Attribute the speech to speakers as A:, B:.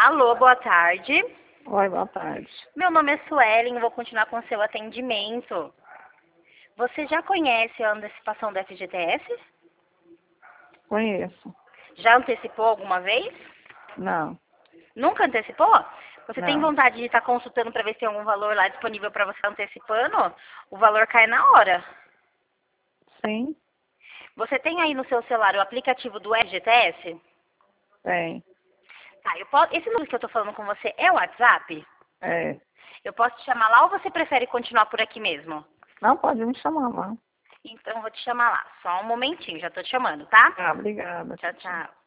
A: Alô, boa tarde.
B: Oi, boa tarde.
A: Meu nome é Suelen, vou continuar com o seu atendimento. Você já conhece a antecipação do FGTS?
B: Conheço.
A: Já antecipou alguma vez?
B: Não,
A: Nunca antecipou? Você tem
B: não.
A: vontade de estar consultando para ver se tem algum valor lá disponível para você antecipando? O valor cai na hora.
B: Sim,
A: Você tem aí no seu celular o aplicativo do FGTS?
B: tem.
A: Tá, esse número que eu estou falando com você é o WhatsApp?
B: É.
A: Eu posso te chamar lá ou você prefere continuar por aqui mesmo?
B: Não, pode me chamar, não.
A: Então eu vou te chamar lá. Só um momentinho, já estou te chamando, tá?
B: Ah, obrigada.
A: Tchau, tchau.